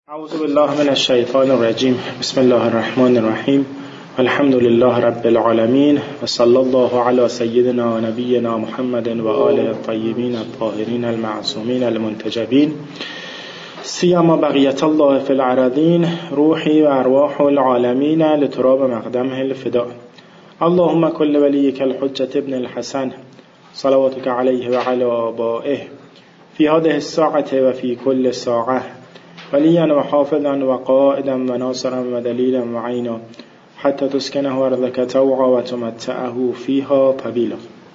اعوذ بالله من الشیطان الرجیم. بسم الله الرحمن الرحیم. الحمد لله رب العالمین و صلی الله علی سیدنا و نبینا محمد و آله الطیبین الطاهرین المعصومین المنتجبین سیما بقیت الله فی الارضین روحی و ارواح العالمین لتراب مقدمه الفداء. اللهم كل وليك الحجة ابن الحسن صلواتك عليه وعلى آبائه في هذه الساعة وفي كل ساعة وليا وحافظا وقائدا وناصرا ودليلا وعينا حتى تسكنه أرضك طوعا وتمتعه فيها طويلا.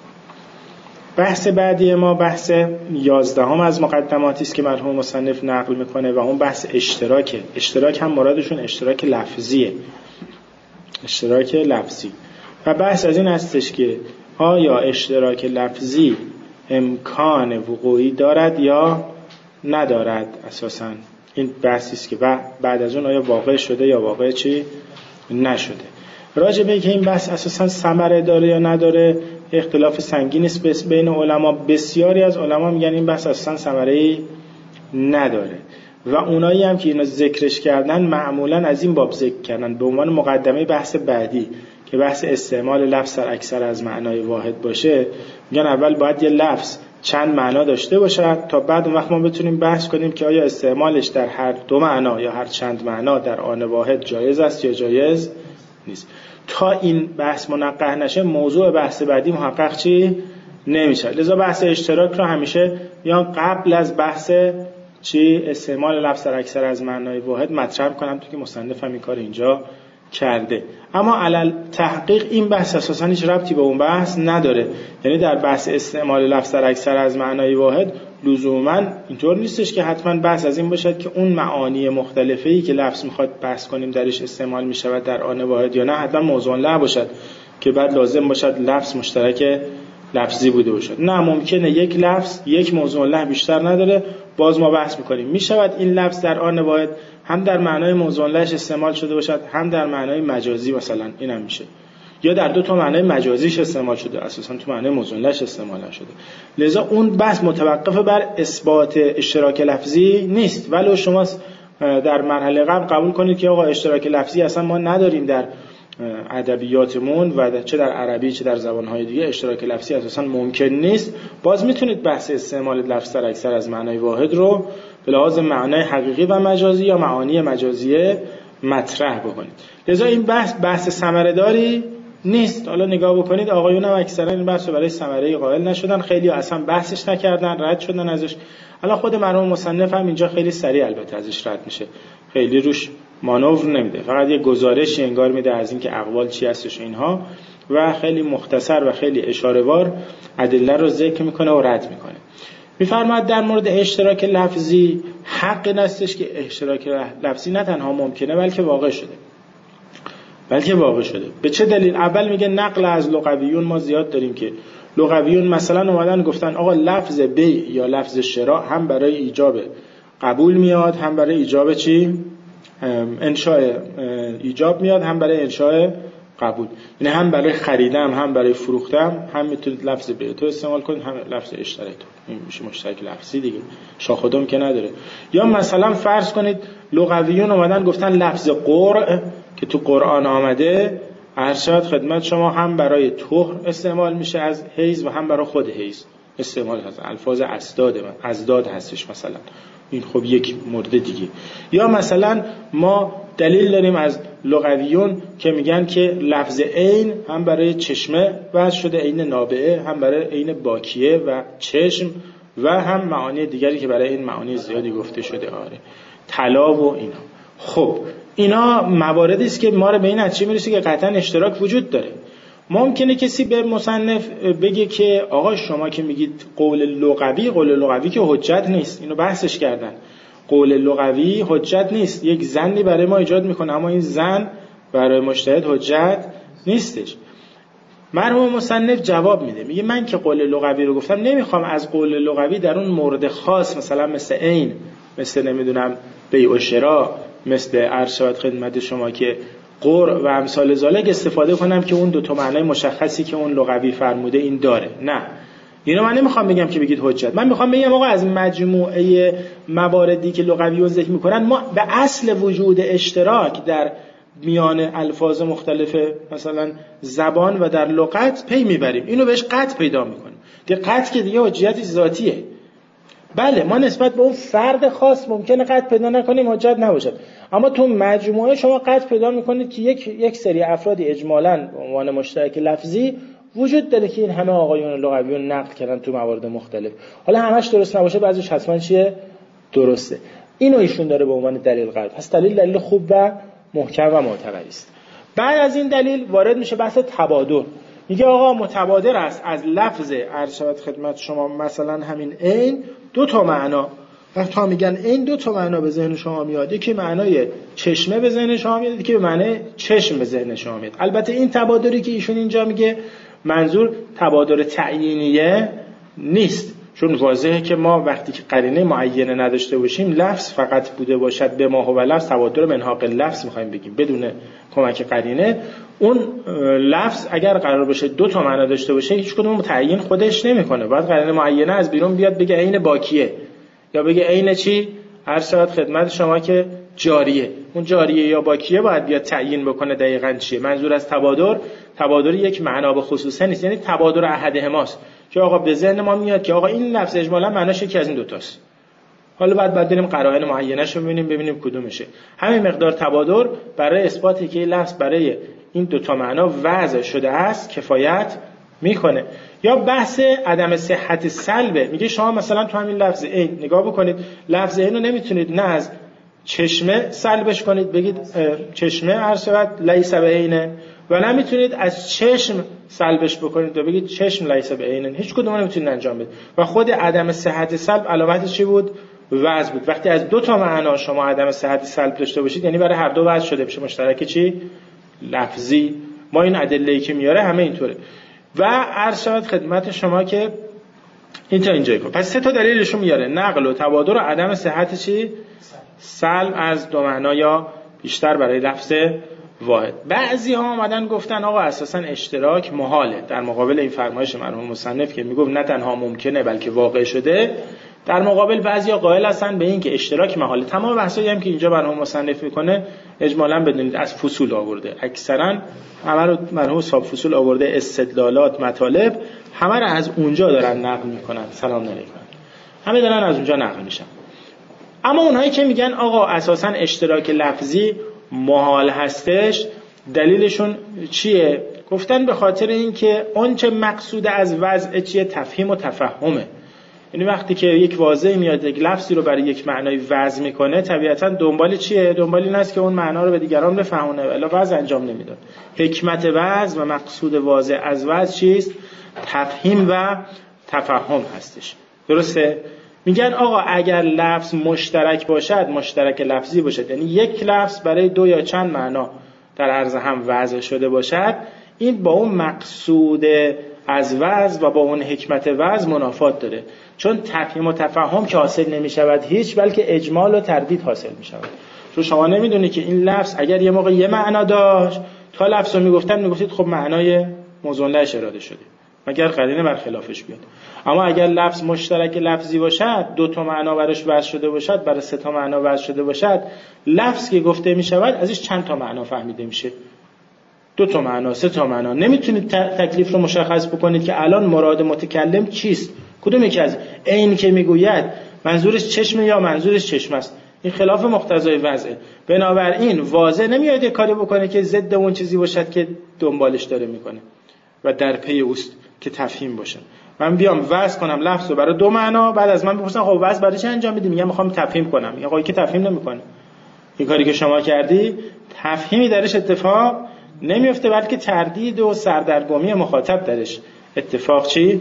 بحث بعدی ما بحث 11 از مقدماتی است که مرحوم مصنف نقل میکنه و اون بحث اشتراکه. اشتراک هم مرادشون اشتراک لفظیه، اشتراک لفظی. و بحث از این هستش که آیا اشتراک لفظی امکان وقوعی دارد یا ندارد. اساساً این بحثی است که بعد از اون آیا واقع شده یا واقع چی نشده. راجع به اینکه این بحث اساساً ثمره داره یا نداره اختلاف سنگینی است بین علما. بسیاری از علما میگن این بحث اساساً ثمره‌ای نداره و اونایی هم که اینو ذکرش کردن معمولاً از این باب ذکر کردن به عنوان مقدمه بحث بعدی که بحث استعمال لفظ در اکثر از معنای واحد باشه. میگن اول باید یه لفظ چند معنا داشته باشد تا بعد اون وقت ما بتونیم بحث کنیم که آیا استعمالش در هر دو معنا یا هر چند معنا در آن واحد جایز است یا جایز نیست. تا این بحث منقح نشه موضوع بحث بعدی محقق چی نمیشه. لذا بحث اشتراک رو همیشه یا قبل از بحث استعمال لفظ در اکثر از معنای واحد مطرح کنم تو که مصنف هم این کار اینجا کرده. اما علل تحقیق این بحث اساساً هیچ ربطی به اون بحث نداره. یعنی در بحث استعمال لفظ در اکثر از معنای واحد لزوماً اینطور نیستش که حتما بحث از این باشد که اون معانی مختلفی که لفظ میخواد بحث کنیم درش استعمال میشود در آن واحد یا نه حتما موضوع له باشد که بعد لازم باشد لفظ مشترک لفظی بوده باشد. نه، ممکنه یک لفظ یک موضوع له بیشتر نداره. باز ما بحث میکنیم میشود این لفظ در آن واحد هم در معنای موضوع لهش استعمال شده باشد هم در معنای مجازی، مثلا اینم میشه، یا در دو تا معنای مجازیش استعمال شده اساسا تو معنای موضوع لهش استعمال نشده. لذا اون بحث متوقف بر اثبات اشتراک لفظی نیست. ولو شما در مرحله قبل قبول کنید که آقا اشتراک لفظی اصلا ما نداریم در ادبیاتمون و چه در عربی چه در زبانهای دیگه اشتراک لفظی اساسا ممکن نیست، باز میتونید بحث استعمال لفظ در اکثر از معنای واحد رو به لحاظ معنای حقیقی و مجازی یا معانی مجازیه مطرح بکنید. لذا این بحث ثمره‌داری نیست. حالا نگاه بکنید آقایون هم اکثرا این بحث رو برای ثمره قائل نشدن، خیلی اصلا بحثش نکردن، رد شدن ازش. الان خود مرحوم مصنف هم اینجا خیلی سریع البته ازش رد میشه، خیلی روش مانور نمیده، فقط یه گزارشی انگار میده از این که اقوال چی هستش اینها و خیلی مختصر و خیلی اشاره‌وار ادله رو ذکر میکنه و رد میکنه. میفرماید در مورد اشتراک لفظی حق نستش که اشتراک لفظی نه تنها ممکنه بلکه واقع شده. به چه دلیل؟ اول میگه نقل از لغویون ما زیاد داریم که لغویون مثلا اومدن گفتن آقا لفظ بیع یا لفظ شراء هم برای ایجاب قبول میاد هم برای ایجاب انشاء ایجاب میاد هم برای انشاء قبول. یعنی هم برای خریدم هم برای فروختم هم میتونید لفظ بیع تو استعمال کنید هم لفظ اشتری تو. این میشه مشترک لفظی دیگه، شاخدم که نداره. یا مثلا فرض کنید لغویون اومدن گفتن لفظ قرء که تو قرآن آمده ارشاد خدمت شما هم برای طهر استعمال میشه از حیض و هم برای خود حیض استعمال هست. الفاظ ازداد هستش مثلا. این خب یک مورد دیگه. یا مثلا ما دلیل داریم از لغویون که میگن که لفظ عین هم برای چشمه وضع شده، عین نابعه هم برای عین باکیه و چشم و هم معانی دیگری که برای این معانی زیادی گفته شده، طلا و اینا. خب اینا مواردی است که ما رو به این نتیجه میرسه که قطعا اشتراک وجود داره. ممکنه کسی به مصنف بگه که آقا شما که میگید قول لغوی که حجت نیست، اینو بحثش کردن، قول لغوی حجت نیست، یک ظنی برای ما ایجاد میکنه اما این ظن برای مجتهد حجت نیستش. مرحوم مصنف جواب میده، میگه من که قول لغوی رو گفتم نمیخوام از قول لغوی در اون مورد خاص مثلا مثل عین، مثل نمیدونم بیع و شراء، مثل ارشاد خدمت شما که قرء و امثال ذالک استفاده کنم که اون دو تا معنای مشخصی که اون لغوی فرموده این داره. نه، اینو من نمیخوام بگم که بگید حجت، من میخوام بگم آقا از مجموعه مواردی که لغویون ذکر میکنن ما به اصل وجود اشتراک در میان الفاظ مختلف مثلا زبان و در لغت پی میبریم، اینو بهش قطع پیدا میکنیم. دیگه قطع که دیگه حجت ذاتیه. بله ما نسبت به اون فرد خاص ممکنه قطع پیدا نکنیم، حجت نباشد، اما تو مجموعه شما قطع پیدا میکنید که یک سری افرادی اجمالاً به عنوان مشترک لفظی وجود داره که این همه آقایون لغویون نقل کردن تو موارد مختلف. حالا همش درست نباشه، بعضیش حتما چیه؟ درسته. اینو ایشون داره به عنوان دلیل قرار. پس دلیل خوب و محکم و معتبری است. بعد از این دلیل وارد میشه بحث تبادر. میگه آقا متبادر است از لفظ عرض شود خدمت شما مثلا همین عین دو تا معنا. وقتی میگن عین دو تا معنا به ذهن شما میاد، یکی معنای چشمه به ذهن شما میاد، یکی به معنای چشم به ذهن شما میاد. البته این تبادری که ایشون اینجا میگه منظور تبادر تعیینیه نیست، چون واضحه که ما وقتی که قرینه معینه نداشته باشیم، لفظ فقط بوده باشد به ما و لفظ، تبادر منحاق لفظ میخوایم بگیم بدون کمک قرینه، اون لفظ اگر قرار باشه دو تا معنا داشته باشه هیچ کدوم تعیین خودش نمیکنه، باید قرینه معینه از بیرون بیاد بگه عین باکیه یا بگه عین چی؟ هر ساعت خدمت شما که جاریه. اون جاریه یا باکیه باید بیاد تعیین بکنه دقیقاً چیه. منظور از تبادر یک معنا به خصوصه نیست، یعنی تبادر احدهماست که آقا به ذهن ما میاد که آقا این لفظ اجمالاً معناش یکی از این دو تاست. حالا بعد بریم قرائن معینه‌شو ببینیم کدومشه. همین مقدار تبادر برای اثباتی که این لفظ برای این دو تا معنا وضع شده است کفایت میکنه. یا بحث عدم صحت سلبه، میگه شما مثلا تو همین لفظ عین نگاه بکنید، لفظ عین رو نمیتونید نه از چشمه سلبش کنید بگید چشمه هر شود لیس بعینه، و نمیتونید از چشم سلبش بکنید و بگید چشم لیس بعینه، هیچ کدوم نمیتونید انجام بدید. و خود عدم صحت سلب علامتش چی بود؟ وضع بود. وقتی از دو تا معنا شما عدم صحت سلب داشته باشید، یعنی برای هر دو وضع شده بشه مشترک چی؟ لفظی. ما این ادله‌ای که میاره همه اینطوره. و عرض شود خدمت شما که این تا اینجای کار. پس سه تا دلیلشون میاره: نقل و تبادر و عدم صحت چی؟ سلب از دو معنا یا بیشتر برای لفظ واحد. بعضی ها آمدن گفتن آقا اساسا اشتراک محاله، در مقابل این فرمایش مرحوم مصنف که میگفت نه تنها ممکنه بلکه واقع شده. در مقابل بعضیا قائل هستن به این که اشتراک محاله. تمام بحثایی هم که اینجا مرحوم مصنف میکنه اجمالاً بدونید از فصول آورده، اکثرا همه رو مرحوم صاحب فصول آورده، استدلالات، مطالب همه رو از اونجا دارن نقل میکنن. سلام علیکم. همه دارن از اونجا نقل میشن. اما اونهایی که میگن آقا اساساً اشتراک لفظی محال هستش، دلیلشون چیه؟ گفتن به خاطر اینکه اون چه مقصود از وضع چیه؟ تفهیم و تفهمه. یعنی وقتی که یک واضح میاد یک لفظی رو برای یک معنای وضع میکنه، طبیعتاً دنبال چیه؟ دنبال این است که اون معنا رو به دیگران بفهمونه، ولی وضع انجام نمیداد. حکمت وضع و مقصود واضح از وضع چیست؟ تفهیم و تفهم هستش. درسته؟ میگن آقا اگر لفظ مشترک باشد، مشترک لفظی باشد، یعنی یک لفظ برای دو یا چند معنا در عرض هم وضع شده باشد، این با اون مقصود از وضع و با اون حکمت وضع منافات داره، چون تفهیم و تفهم که حاصل نمی شود هیچ، بلکه اجمال و تردید حاصل می شود. چون شما نمیدونی که این لفظ اگر یه موقع یه معنا داشت، تا لفظ رو میگفتید خب معنای موضوع لهش اراده شده، مگر قرینه بر خلافش بیاد. اما اگر لفظ مشترک لفظی باشد، دو تا معنا براش وضع شده باشد، برای سه تا معنا وضع شده باشد، لفظ که گفته می شود ازش چند تا معنا فهمیده میشه؟ دو تا معنا، سه تا معنا. نمیتونید تکلیف رو مشخص بکنید که الان مراد متکلم چیست، کدوم یکی از عین که میگوید منظورش چشم یا منظورش چشم است. این خلاف مقتضای وضعه. بنابراین واضح نمیاد یک کاری بکنه که ضد اون چیزی باشد که دنبالش داره میکنه و در پی اوست که تفهیم باشه. من بیام وضع کنم لفظ رو برای دو معنا، بعد از من بپرسن خب وضع برای چی انجام میدی؟ میگم میخوام تفهیم کنم. میگه آقا که تفهیم نمیکنه. این کاری که شما کردی تفهیمی درش اتفاق نمیفته، بلکه تردید و سردرگمی مخاطب درش اتفاق چی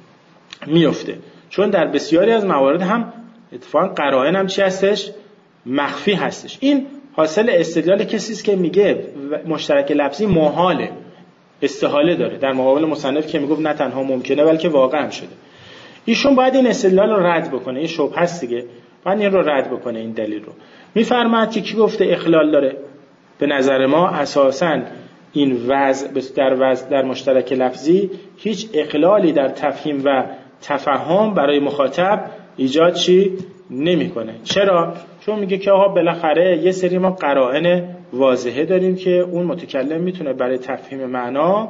میفته. چون در بسیاری از موارد هم اتفاقا قرائن هم چی هستش؟ مخفی هستش. این حاصل استدلال کسی است که میگه مشترک لفظی محاله، استحاله داره، در مقابل مصنف که میگفت نه تنها ممکنه بلکه واقع هم شده. ایشون باید این استدلال رو رد بکنه، این شبهه است دیگه، باید این رو رد بکنه. این دلیل رو میفرماد که کی گفته اخلال داره؟ به نظر ما اساساً این وضع در مشترک لفظی هیچ اخلالی در تفهیم و تفهم برای مخاطب ایجاد نمیکنه. چرا؟ چون میگه که آقا بالاخره یه سری ما قرائن واضحه داریم که اون متکلم میتونه برای تفهیم معنا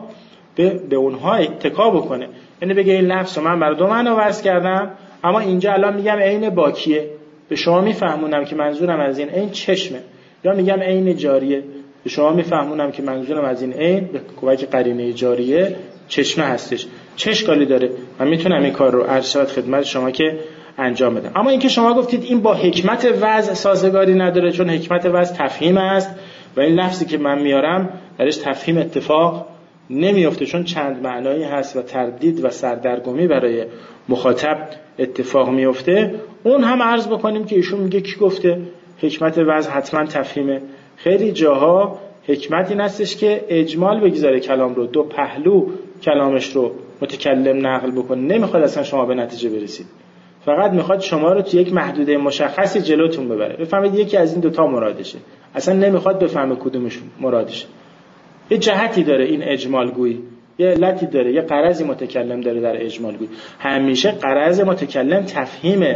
به اونها اتکا بکنه. یعنی بگه این لفظ رو من برای 2 معنا وضع کردم، اما اینجا الان میگم عین باکیه، به شما میفهمونم که منظورم از این عین چشمه، یا میگم عین جاریه، به شما میفهمونم که منظورم از این عین به کمک قرینه جاریه چشمه هستش. چه اشکالی داره؟ من میتونم این کار رو عرض شود خدمت شما که انجام بدم. اما اینکه شما گفتید این با حکمت وضع سازگاری نداره، چون حکمت وضع تفهیم است و این لفظی که من میارم درش تفهیم اتفاق نمیفته، چون چند معنایی هست و تردید و سردرگمی برای مخاطب اتفاق میفته. اون هم عرض بکنیم که ایشون میگه کی گفته حکمت وضع حتما تفهیمه؟ خیلی جاها حکمت این هستش که اجمال بگذاره کلام رو، 2 پهلو کلامش رو متکلم نقل بکنه. نمیخواد اصلا شما به نتیجه برسید، فقط میخواد شما رو تو یک محدوده مشخصی جلوتون ببره، بفهمید یکی از این 2 تا مرادشه، اصلا نمیخواد بفهمه کدومش مرادشه. یه جهتی داره این اجمال گویی، یه علتی داره، یه غرضی متکلم داره در اجمال گویی. همیشه غرض متکلم تفهیم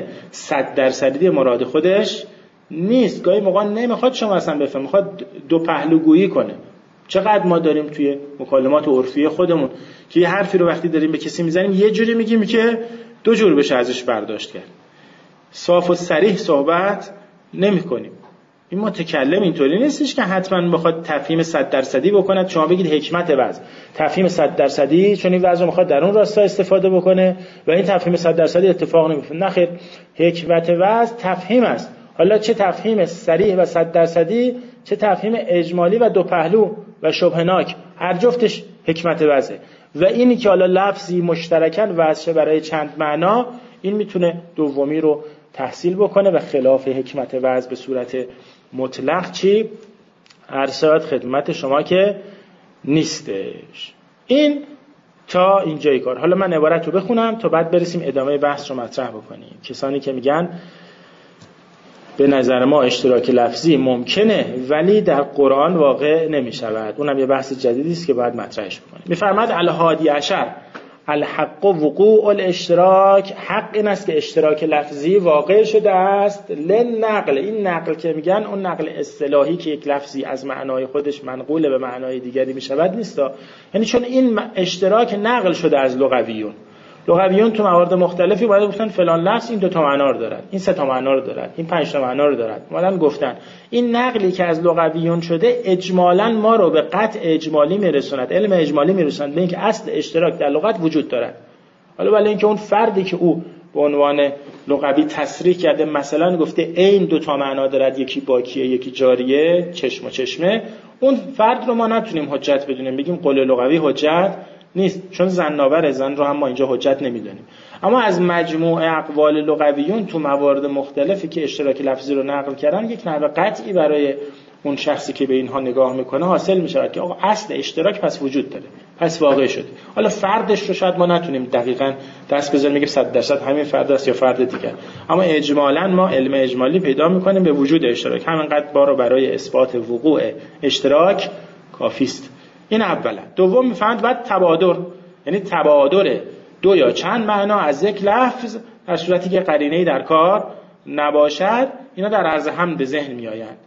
100% مراد خودش نیست. گاهی موقع نمیخواد شما اصلا بفهمید، میخواد 2 پهلو گویی کنه. چقدر ما داریم توی مکالمات عرفی خودمون که یه حرفی رو وقتی داریم به کسی میزنیم یه جوری میگیم که 2 جور بشه ازش برداشت کرد، صاف و صریح صحبت نمی کنیم. این متکلم اینطوری نیستش که حتما بخواد تفهیم 100% بکنه. شما بگید حکمت وضع تفهیم 100%، چون این وضع میخواد در اون راستا استفاده بکنه و این تفهیم 100% اتفاق نمیفته. نه خیر، حکمت وضع تفهیم است. حالا چه تفهیم صریح و 100%، چه تفهیم اجمالی و 2 پهلو و شبهناک، هر جفتش حکمت وضعه. و اینی که حالا لفظی مشترکاً وضع برای چند معنا، این میتونه دومی رو تحصیل بکنه و خلاف حکمت وضع به صورت مطلق عرض خدمت شما که نیستش. این تا اینجای کار. حالا من عبارت رو بخونم تا بعد برسیم ادامه بحث رو مطرح بکنیم. کسانی که میگن به نظر ما اشتراک لفظی ممکنه ولی در قرآن واقع نمی شود، اونم یه بحث جدیدی است که باید مطرحش بکنیم. میفرماد الحادی عشر الحق وقوع الاشتراک، حق این است که اشتراک لفظی واقع شده است. لنقل، این نقل که میگن اون نقل اصطلاحی که یک لفظی از معنای خودش منقول به معنای دیگری میشود نیستا، یعنی چون این اشتراک نقل شده از لغویون. لغویون تو موارد مختلفی باید گفتن فلان لفظ این 2 تا معنا رو دارد، این 3 تا معنا رو دارد، این 5 تا معنا رو دارد. مثلا گفتن این نقلی که از لغویون شده اجمالاً ما رو به قطع اجمالی میرسوند، علم اجمالی میرسوند به اینکه اصل اشتراک در لغت وجود دارد. حالا ولی اینکه اون فردی که او به عنوان لغوی تصریح کرده مثلا گفته این 2 تا معنا دارد، یکی باکیه یکی جاریه، چشم و چشمه، اون فرد رو ما نتونیم حجت بدونیم، بگیم قول لغوی حجت نیست، چون زناور زن رو هم ما اینجا حجت نمیدونیم. اما از مجموع اقوال لغویون تو موارد مختلفی که اشتراک لفظی رو نقل کردن، یک نحو قطعی برای اون شخصی که به اینها نگاه میکنه حاصل میشه که آقا اصل اشتراک پس وجود داره، پس واقع شده. حالا فردش رو شاید ما نتونیم دقیقاً دست بزنیم بگیم 100% همین فرد است یا فرد دیگر، اما اجمالاً ما علم اجمالی پیدا میکنیم به وجود اشتراک. همینقدر بارو برای اثبات وقوع اشتراک کافی است. این اولا. دوم میفهمد بعد تبادر، یعنی تبادر 2 یا چند معنا از یک لفظ در صورتی که قرینه‌ای در کار نباشد، اینا در عرض هم به ذهن میآیند.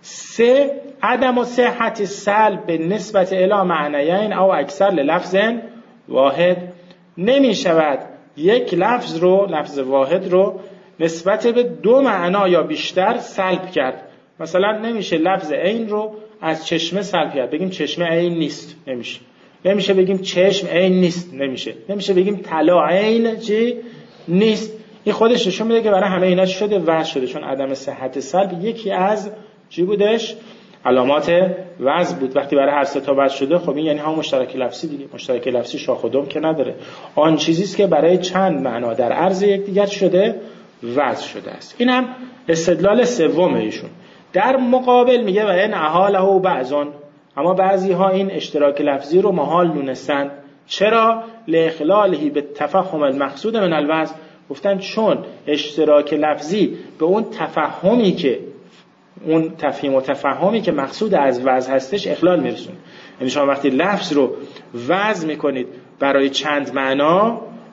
3 عدم صحت سلب به نسبت الی معنیین او اکثر للفظ واحد، نمی شود یک لفظ واحد رو نسبت به 2 معنا یا بیشتر سلب کرد. مثلا نمیشه لفظ عین رو از چشمه سلب کرد، بگیم چشمه عین نیست، نمیشه بگیم چشم عین نیست، نمیشه بگیم طلا عین چی نیست. این خودش نشون میده که برای همه اینا شده وضع شده، چون عدم صحت سلب یکی از چی بودش؟ علامات وضع بود. وقتی برای هر 3 تا وضع شده، خب این یعنی هم مشترک لفظی دیگه. مشترک لفظی شاخ و دم که نداره، آن چیزی است که برای چند معنا در عرض یکدیگر شده وضع شده است. این هم استدلال سوم ایشون. در مقابل میگه و این احاله بعضون، اما بعضی ها این اشتراک لفظی رو محال دونستن. چرا؟ لاخلاله به تفهم المقصود من الوضع، گفتن چون اشتراک لفظی به اون تفهمی که اون تفهیم و تفهمی که مقصود از وضع هستش اخلال میرسونه. یعنی شما وقتی لفظ رو وضع میکنید برای چند معنا،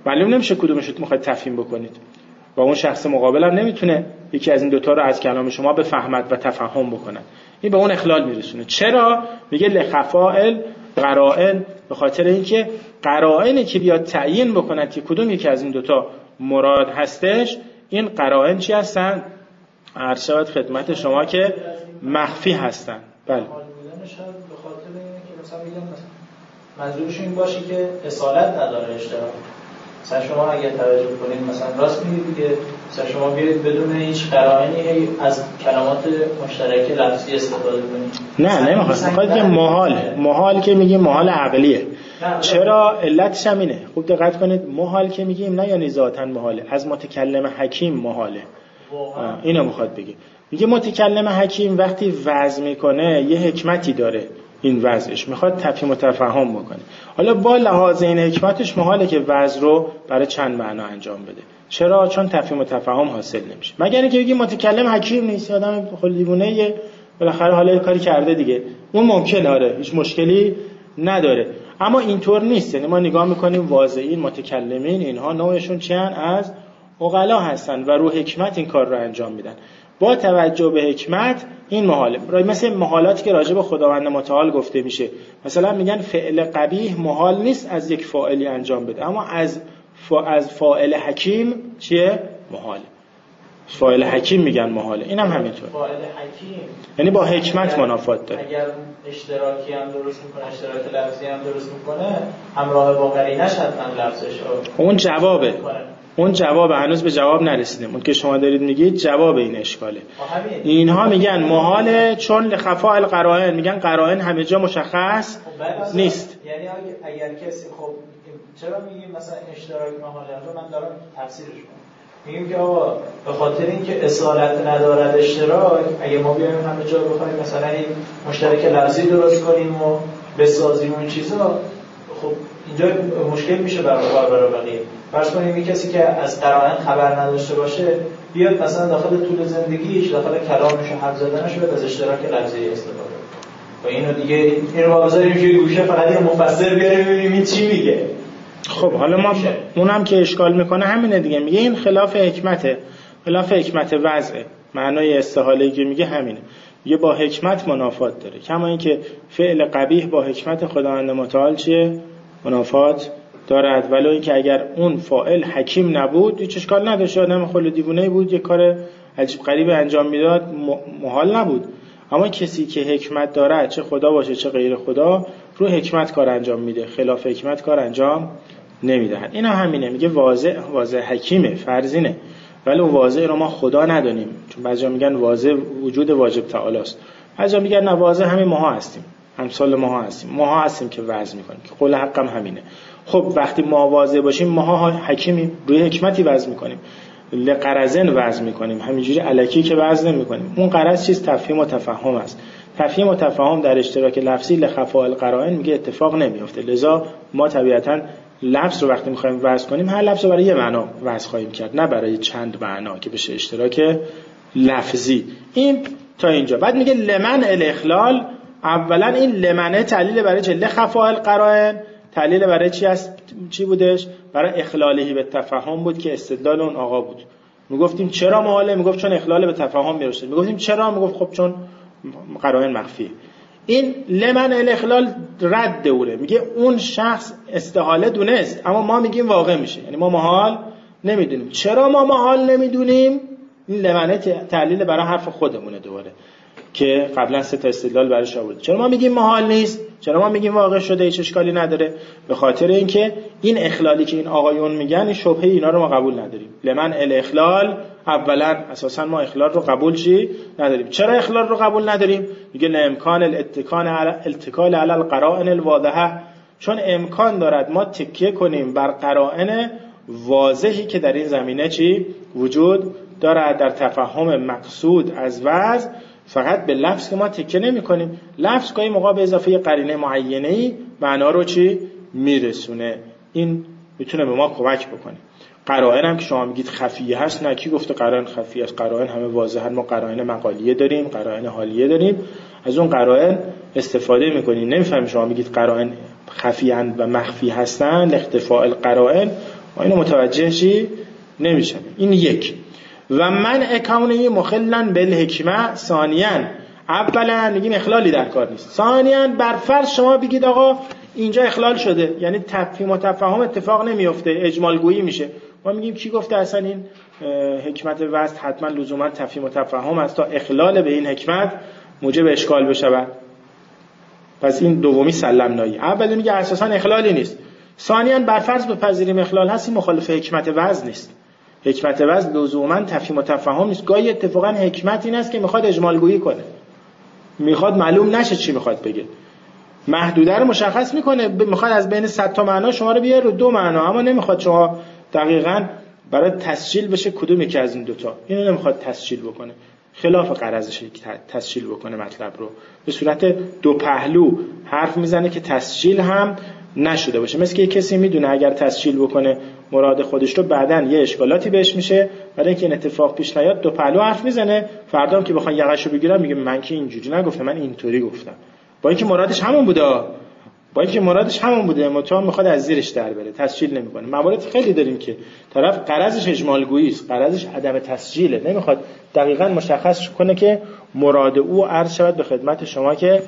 معلوم نمیشه کدومش رو میخواید تفهیم بکنید و اون شخص مقابل هم نمیتونه یکی از این دوتا رو از کلام شما بفهمد و تفهم بکند. این به اون اخلال میرسونه. چرا؟ میگه لخفائل قرائن، به خاطر اینکه قرائنی که بیاد تعیین بکند که کدوم یکی از این دوتا مراد هستش، این قرائن چی هستن؟ عرض شود خدمت شما که مخفی هستن. بله. به خاطر اینه که مثلا میگم منظورش این باشه که اصالت نداره اشتراک. مثلا شما اگه توجه کنید مثلا راست میگید دیگه، مثلا شما بیاید بدون هیچ قرائنی از کلمات مشترک لفظی استفاده کنید. نه نمیخواد که محال که میگیم محال عقلیه. چرا؟ علتش هم اینه. خوب دقت کنید، محال که میگیم نه یعنی ذاتاً محاله، از متکلم حکیم محاله. اینو میخواد بگه. میگه متکلم حکیم وقتی وضع میکنه یه حکمتی داره، این وضعش میخواد تفهیم و تفهم بکنه. حالا با لحاظ این حکمتش محاله که وضع رو برای چند معنا انجام بده. چرا؟ چون تفهیم و تفهم حاصل نمیشه. مگر اینکه بگیم متکلم حکیم نیست، آدم خیلی دیوونه‌ایه، بالاخره حالا کاری کرده دیگه، اون ممکنه، آره، هیچ مشکلی نداره. اما اینطور نیست. یعنی ما نگاه میکنیم واضعین متکلمین اینها نوعشون چند از عقلا هستن و رو حکمت این کار رو انجام میدن. با توجه به حکمت این محاله. مثل محالاتی که راجع به خداوند متعال گفته میشه، مثلا میگن فعل قبیح محال نیست از یک فاعلی انجام بده، اما از فاعل حکیم چیه؟ محاله. فاعل حکیم میگن محاله. اینم همینطور. فاعل حکیم یعنی با حکمت منافات داره. اگر اشتراکی هم درست میکنه، اشتراک لفظی هم درست میکنه، همراه با قرینش حتما لفظش رو اون جوابه. اون جواب هنوز به جواب نرسیدیم. اون که شما دارید میگید جواب این اشکاله. اینها میگن محاله چون لخفاء القرائن، میگن قرائن همه جا مشخص نیست. یعنی اگر کسی خب چرا میگیم مثلا اشتراک محاله رو؟ من دارم تفسیرش کنم. میگیم که آقا به خاطر اینکه اصالت ندارد اشتراک، اگه ما بیایم همه جا بخوایم مثلا این مشترک لفظی درست کنیم و بسازیم اون چیزا، خب اینجا مشکل میشه برای بقیه. فرض کنیم یک کسی که از قرائن خبر نداشته باشه بیاد مثلا داخل طول زندگیش، داخل کلامش و حرف زدنش بیاد از اشتراک لفظی استفاده کنه. و اینو دیگه این رو بذاریم توی گوشه، فقط یه مفسر بیاره ببینیم این چی میگه. خب حالا ما اونم که اشکال میکنه همینه دیگه، میگه این خلاف حکمته، خلاف حکمت وضعه. معنای استحاله‌ای که میگه همینه، میگه با حکمت منافات داره. کما اینکه فعل قبیح با حکمت خداوند متعال چیه؟ منافات دارد. ولو اینکه اگر اون فاعل حکیم نبود هیچ اشکال نداشت، آدم خیلی دیوونه‌ای بود، یه کار عجیب غریب انجام میداد، محال نبود. اما کسی که حکمت داره، چه خدا باشه چه غیر خدا، رو حکمت کار انجام میده، خلاف حکمت کار انجام نمیده. اینا همینه. میگه واضح حکیمه، فرضینه، ولی واضح رو ما خدا ندانیم. چون بعضیا میگن واضح وجود واجب تعالی است، بعضیا میگن نه، واضح همین ماها هستیم، امثال ماها هستیم که وضع میکنیم، که قول حقم همینه. خب وقتی ما واضح باشیم، ماها حکیمیم، روی حکمتی وضع میکنیم، لقرزن وضع میکنیم، همینجوری الکی که وضع نمیکنیم. اون قرض چیز؟ تفهیم و تفهم است. تفهیم و تفهم در اشتراک لفظی لخفاء القرائن میگه اتفاق نمیافته. لذا ما طبیعتاً لفظ رو وقتی میخوایم وضع کنیم، هر لفظ رو برای یه معنا وضع خواهیم کرد، نه برای چند معنا که بشه اشتراک لفظی. این تا اینجا. بعد میگه لمن الاخلال. اولا این لمنه تعلیل برای چه؟ لخفاء القرائن تعلیل برای چی است؟ چی بودش؟ برای اخلالهی به تفهم بود که استدلال اون آقا بود. میگفتیم چرا محاله؟ میگفت چون اخلال به تفهم میرسه. میگفتیم چرا؟ میگفت خب چون قرائن مخفیه. این لمن الاخلال رد دوره، میگه اون شخص استحاله دونست، اما ما میگیم واقع میشه. یعنی ما محال نمیدونیم. چرا ما محال نمیدونیم؟ این لمنه تعلیل برای حرف خودمونه دوباره که قبلا 3 تا استدلال برایش آورد. چرا ما میگیم محال نیست؟ چرا ما میگیم واقع شده، هیچ اشکالی نداره؟ به خاطر اینکه این اخلالی که این آقایون میگن، این شبهه اینا رو ما قبول نداریم. لمن الاخلال، اولا اساسا ما اخلال رو قبول نداریم. چرا اخلال رو قبول نداریم؟ میگه لامکان الاتکال علی القرائن الواضحه، چون امکان دارد ما تکیه کنیم بر قرائن واضحی که در این زمینه چی وجود دارد در تفهم مقصود از وضع. فقط به لفظ که ما تکیه نمی کنیم، لفظ گاهی موقع به اضافه قرینه معینه‌ای معنا رو چی میرسونه. این میتونه به ما کمک بکنه. قرائن هم که شما میگید خفیه هست، نه، کی گفته قرائن خفیه است؟ قرائن همه واضحه. ما قرائن مقالیه داریم، قرائن حالیه داریم، از اون قرائن استفاده میکنیم. نمیفهمیم شما میگید قرائن خفیان و مخفی هستن، اختفاء القرائن. ما اینو متوجه نمیشم. این یک. و منع کونه مخلا بالحکمه. ثانیاً اولا میگیم اخلالی در کار نیست. ثانیاً بر فرض شما بگید آقا اینجا اخلال شده، یعنی تفهیم و تفاهم اتفاق نمیفته، اجمال گویی میشه. ما میگیم کی گفته اصلا این حکمت وصل حتما لزوما تفهیم و تفاهم است تا اخلال به این حکمت موجب اشکال بشه؟ پس این دومی سلمنایی. اولی میگه اساسا اخلالی نیست. ثانیاً بر فرض بپذیریم اخلال هست، این مخالف حکمت وصل نیست. حکمت وصل لزوما تفهیم و تفاهم نیست. گاهی اتفاقا حکمت این است که میخواد اجمال گویی کنه، میخواد معلوم نشه چی میخواد بگه، محدوده رو مشخص میکنه، میخواد از بین 100 تا معنا شما رو بیاره رو 2 معنا، اما نمیخواد شما دقیقاً برای تسجیل بشه کدوم یکی از این دوتا. اینو نمیخواد تسجیل بکنه، خلاف غرضشه که تسجیل بکنه مطلب رو، به صورت دو پهلو حرف میزنه که تسجیل هم نشده باشه. مثل که کسی میدونه اگر تسجیل بکنه مراد خودش رو بعداً یه اشکالاتی بهش میشه، برای اینکه این اتفاق پیش نیاد دو پهلو حرف میزنه، فردا هم که بخوان یقهشو بگیرن میگه من که اینجوری نگفتم، من اینطوری گفتم، با اینکه مرادش همون بوده، متهم میخواد از زیرش در بره، تسجیل نمیکنه. موارد خیلی داریم که طرف غرضش اجمال گویی است، غرضش عدم تسجیله، نمیخواد دقیقاً مشخص کنه که مراد او عرض شود به خدمت شما که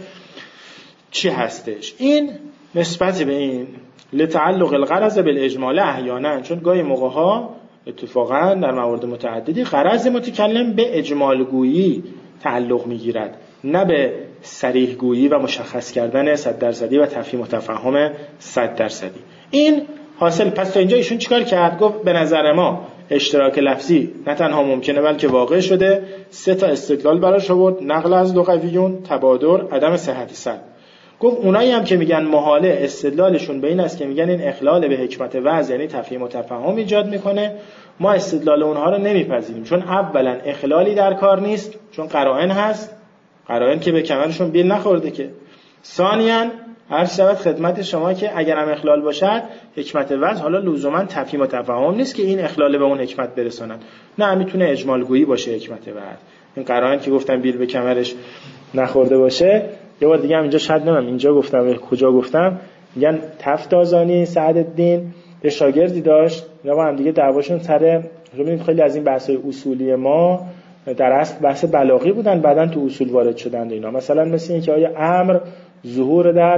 چی هستش. این نسبت به این لتعلق الغرض بالاجمال احیانا، چون گاهی موقع‌ها اتفاقاً در موارد متعددی غرض متکلم به اجمال گویی تعلق میگیرد، نه به صریح گویی و مشخص کردن 100% و تفهیم و تفهم 100%. این حاصل. پس تا اینجا ایشون چیکار کرد؟ گفت به نظر ما اشتراک لفظی نه تنها ممکنه بلکه واقع شده. 3 تا استدلال براش آورد: نقل از لغویون، تبادر، عدم صحت سند. گفت اونایی هم که میگن محاله، استدلالشون به این است که میگن این اخلال به حکمت وضع یعنی تفهیم و تفهم ایجاد میکنه. ما استدلال اونها رو نمیپذیریم، چون اولا اخلالی در کار نیست، چون قرائن هست، قرائن که به کمرشون بیل نخورده که. ثانیاً عرض شود خدمت شما که اگر هم اخلال باشد حکمت وضع حالا لزوما تفهیم و تفهم نیست که این اخلال به اون حکمت برسونن، نه میتونه اجمال گویی باشه حکمت وضع. این قرائن که گفتم بیل به کمرش نخورده باشه. یه بار دیگه هم اینجا شاید نمیم اینجا گفتم کجا گفتم، میگن تفتازانی سعدالدین یه شاگردی داشت، اینا با هم دیگه دعواشون سر ببینید خیلی از این بحث‌های اصولی ما در اصل بحث بلاغی بودن، بعدن تو اصول وارد شدن اینا. مثلا مثل اینکه آیا امر ظهور در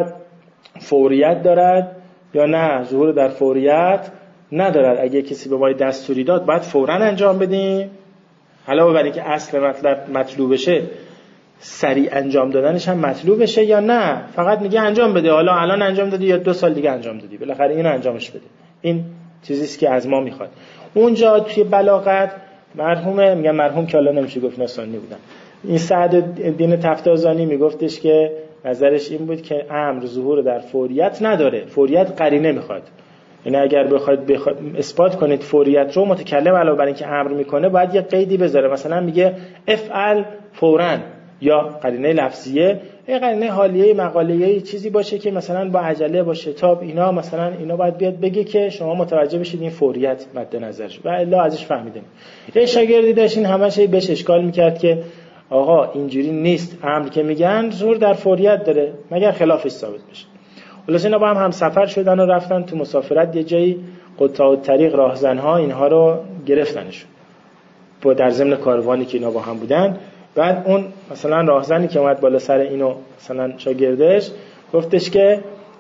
فوریت دارد یا نه ظهور در فوریت ندارد. اگه کسی به ما دستوری داد باید فوراً انجام بدیم، علاوه بر اینکه اصل مطلوبشه سریع انجام دادنش هم مطلوبشه، یا نه فقط میگه انجام بده، حالا الان انجام دادی یا 2 سال دیگه انجام دادی، بالاخره اینو انجامش بده. این چیزی است که از ما میخواد. اونجا توی بلاغت مرحوم، میگم مرحوم که حالا نمیشه گفت نسانی بودن، این سعدالدین تفتازانی میگفتش که نظرش این بود که امر ظهور در فوریت نداره، فوریت قرینه میخواد. یعنی اگر بخواد اثبات کنید فوریت رو، متکلم علاوه بر اینکه امر میکنه باید یه قیدی بذاره، مثلا میگه افعل فوراً، یا قرینه لفظیه، یه قرینه حالیه مقاله‌ای چیزی باشه که مثلا با عجله با شتاب اینا، مثلا اینا باید بیاد بگه که شما متوجه بشید این فوریت مد نظرش و الا ازش فهمیدیم. یه شاگردی داشت این همش بهش اشکال میکرد که آقا اینجوری نیست، امر که میگن ظهور در فوریت داره مگر خلافش ثابت بشه. خلاص اینا با هم سفر شدن و رفتن تو مسافرت، یه جایی قطاع الطریق راهزنها اینها رو گرفتنشون با در ضمن کاروانی که اینا با هم بودن. بعد اون مثلا راهزنی که اومد بالا سر اینو مثلا شاگردش گفتش که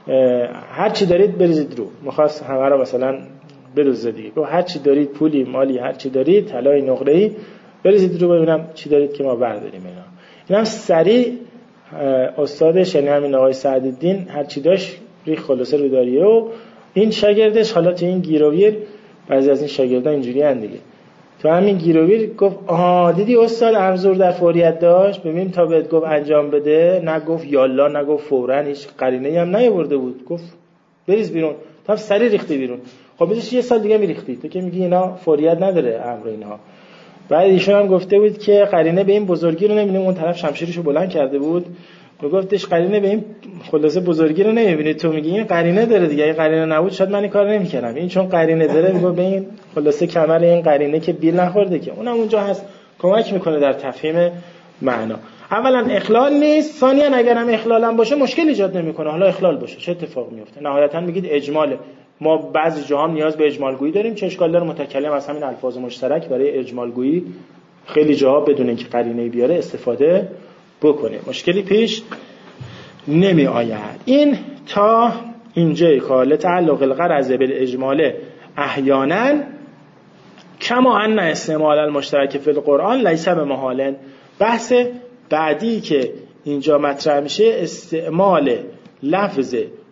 هر چی دارید بریزید رو، می‌خواست همه رو مثلا بدوزه دیگه. گفت هر چی دارید، پولی مالی هر چی دارید، طلای نقره‌ای، بریزید رو ببینم چی دارید که ما برداریم. اینا هم سریع استادش یعنی همین آقای سعدالدین هر چی داشت ریخ خلاصه رو داریه. و این شاگردش حالا تو این گیرویر، بعضی از این شاگردان اینجوری ان دیگه، تو همین گیرویر گفت آها دیدی استاد امر در فوریت داشت، ببین تا بهت گفت انجام بده نگفت یالا، نگفت فوراً، هیچ قرینه‌ای هم نیاورده بود، گفت بریز بیرون، تا سری ریخته بیرون. خب بذارش یه سال دیگه میریختی، تو که میگی اینا فوریت نداره امر اینها. بعد ایشون هم گفته بود که قرینه به این بزرگی رو نمیبینیم، اون طرف شمشیرشو بلند کرده بود، گفتش قرینه به این خلاصه بزرگی رو نمیبینی، تو میگی این قرینه داره دیگه، این قرینه نبود شاید من این کارو نمیکردم، این چون قرینه داره میگه به این خلاصه کمر این قرینه که بیل نخورده که اونم اونجا هست، کمک میکنه در تفهیم معنا. اولا اخلال نیست، ثانیا اگر هم اخلال هم باشه مشکل ایجاد نمیکنه. حالا اخلال باشه چه اتفاق میفته؟ نهایتا میگید اجماله، ما بعضی جاها نیاز به اجمال گویی داریم، چه اشکال داره متکلم از همین الفاظ مشترک برای اجمال گویی خیلی جاها بدون اینکه قرینه بیاره استفاده بکنه، مشکلی پیش نمی آید. این تا اینجای کار تعلق الغرض بالاجمال احیانا کما ان استعمال المشترک فی القرآن لیس بمحال. بحث بعدی که اینجا مطرح میشه استعمال لفظ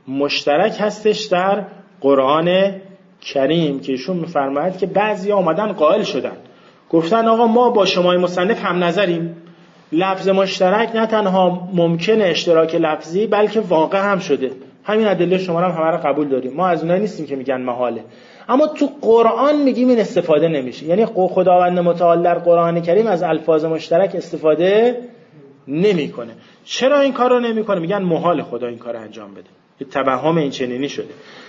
مشترک هستش در قرآن کریم که ایشون میفرماید که بعضیا اومدن قائل شدن گفتن آقا ما با شمای مصنف هم نظریم، لفظ مشترک نه تنها ممکنه اشتراک لفظی بلکه واقع هم شده، همین ادله شما هم همه رو قبول داریم، ما از اونایی نیستیم که میگن محاله، اما تو قرآن میگیم این استفاده نمیشه. یعنی خداوند متعال در قرآن کریم از الفاظ مشترک استفاده نمیکنه. چرا این کار رو نمیکنه؟ میگن محال خدا این کار انجام بده، توهم این چنینی شده.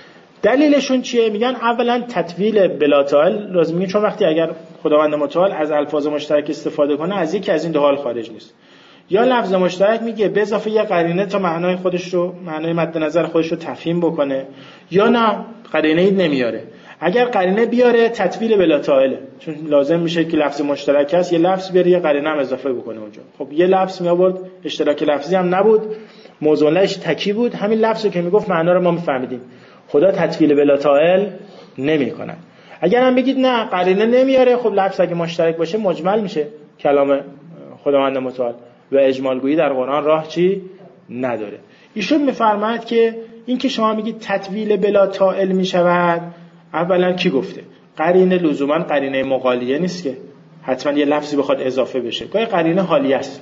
دلیلشون چیه؟ میگن اولا تطویل بلا طائل لازم، میگن چون وقتی اگر خداوند متعال از الفاظ مشترک استفاده کنه از یکی از این دو حال خارج نیست، یا لفظ مشترک میگه به اضافه یه قرینه تا معنای خودش رو، معنای مد نظر خودش رو تفهیم بکنه، یا نه قرینه‌ای نمیاره. اگر قرینه بیاره تطویل بلا طائله، چون لازم میشه که لفظ مشترک هست یه لفظ بیاره یه قرینه هم اضافه بکنه اونجا. خب یه لفظ می آورد اشتراک لفظی هم نبود، موضوعش تکی بود، همین لفظو که میگفت معنا رو ما میفهمیدیم. خدا تطویل بلا طائل نمیکنه. اگر هم بگید نه قرینه نمیاره، خب لفظ اگه مشترک باشه مجمل میشه کلام خداوند متعال و اجمال گویی در قرآن راه چی نداره. ایشون میفرماید که این که شما میگید تطویل بلا طائل میشود، اولا کی گفته؟ قرینه لزوما قرینه مقالیه نیست که حتما یه لفظی بخواد اضافه بشه، گاهی قرینه حالیه است،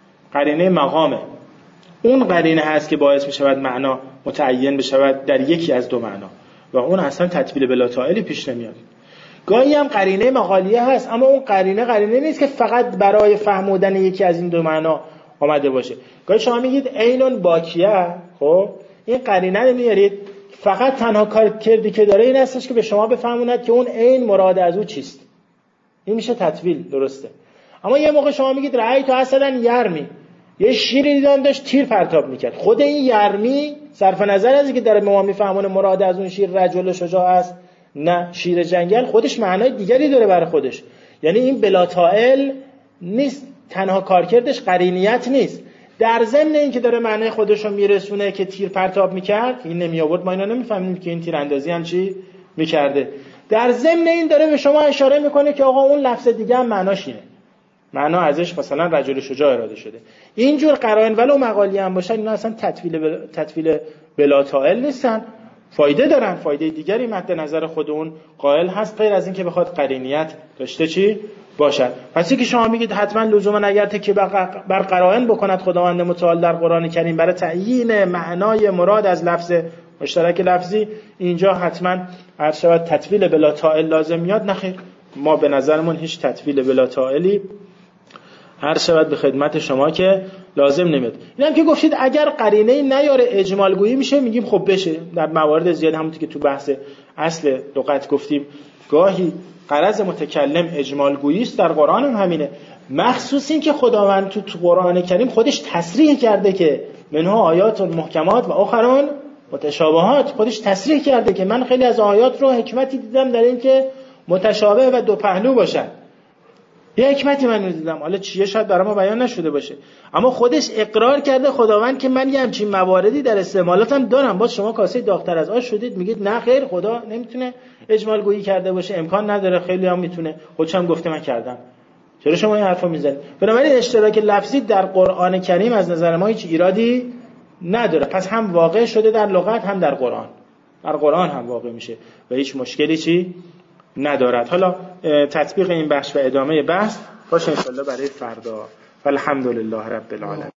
قرینه مقامه، اون قرینه هست که باعث میشود معنا متعین بشود در یکی از دو معنا و اون اصلا تطویل بلا طائلی پیش نمیاد. گاهی هم قرینه مقالیه هست، اما اون قرینه نیست که فقط برای فهمودن یکی از این دو معنا آمده باشه. گاهی شما میگید عینون باکیه، خب این قرینه رو میارید فقط تنها کار کردی که داره این هستش که به شما بفهموند که اون عین مراد از او چیست، این میشه تطویل، درسته. اما یه موقع شما میگید رأیت اسدن یرمی، یه شیری دیدم داشت تیر پرتاب میکرد، خود این یرمی صرف نظر از اینکه داره به ما میفهمونه مراد از اون شیر رجل شجاع است، نه شیر جنگل خودش معنای دیگری داره برای خودش. یعنی این بلا طائل نیست، تنها کارکردش قرینیت نیست، در ضمن اینکه داره معنای خودش رو میرسونه که تیر پرتاب میکرد، این نمی آورد ما اینا نمیفهمیم که این تیر اندازی هم چی میکرده، در ضمن این داره به شما اشاره میکنه که آقا اون لفظ دیگه هم معناش اینه، معنا ازش مثلا رجل شجاع اراده شده. اینجور قرائن ولو مقالی هم باشن اینا اصلا تطویل بلا طائل نیستن، فایده دارن، فایده دیگری مد نظر خود اون قائل هست غیر از این که بخواد قرینیت داشته چی باشد. پس اینکه شما میگید حتما لزوما اگر تکی بر قرائن بکند خداوند متعال در قرآن کریم برای تعیین معنای مراد از لفظ مشترک لفظی، اینجا حتما هر شود تطویل بلا طائل لازم میاد، نخیر، ما به نظرمون هیچ تطویل بلا طائلی هر شود به خدمت شما که لازم نمیاد. اینم که گفتید اگر قرینه نیاره اجمال گویی میشه، میگیم خب بشه. در موارد زیاد همونطور که تو بحث اصل لغت گفتیم گاهی غرض متکلم اجمال گویی است، در قرآن هم همینه، مخصوص این که خداوند تو قرآن کریم خودش تصریح کرده که منها آیات محکمات و آخرون متشابهات، خودش تصریح کرده که من خیلی از آیات رو حکمتی دیدم در این که متشابه و دو پهلو باشن، یه حکمتی من دیدم، حالا چیه شاید برای ما بیان نشده باشه، اما خودش اقرار کرده خداوند که من یه همچین مواردی در استعمالاتم دارم. باز شما کاسه داغ‌تر از آش شدید میگید نه خیر خدا نمیتونه اجمال گویی کرده باشه، امکان نداره، خیلی هم میتونه، خودشم گفته من کردم، چرا شما این حرفا میزنید؟ بنابراین اشتراک لفظی در قرآن کریم از نظر ما هیچ ایرادی نداره، پس هم واقع شده در لغت هم در قرآن هم واقع میشه و هیچ مشکلی چی ندارد. حالا تطبیق این بخش و ادامه بحث باشه ان شاء الله برای فردا. الحمدلله رب العالمین.